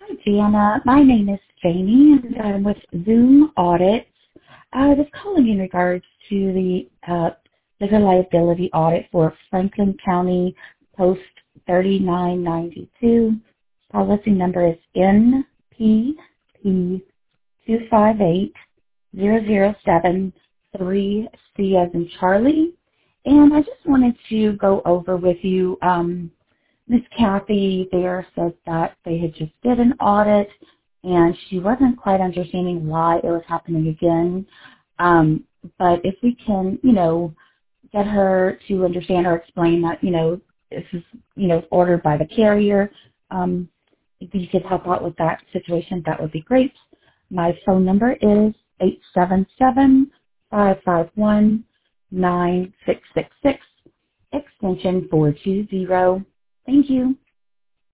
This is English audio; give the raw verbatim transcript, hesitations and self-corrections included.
Hi, Jana. My name is Jamie, and I'm with Zoom Audits. I was calling in regards to the uh, liquor liability audit for Franklin County Post thirty-nine ninety-two. Policy number is N P P two five eight zero zero seven three C as in Charlie. And I just wanted to go over with you. Um, Miss Kathy there said that they had just did an audit and she wasn't quite understanding why it was happening again. Um, but if we can, you know, get her to understand or explain that, you know, this is, you know, ordered by the carrier, um, if you could help out with that situation, that would be great. My phone number is eight seven seven, five five one, nine six six six, extension four two zero. Thank you.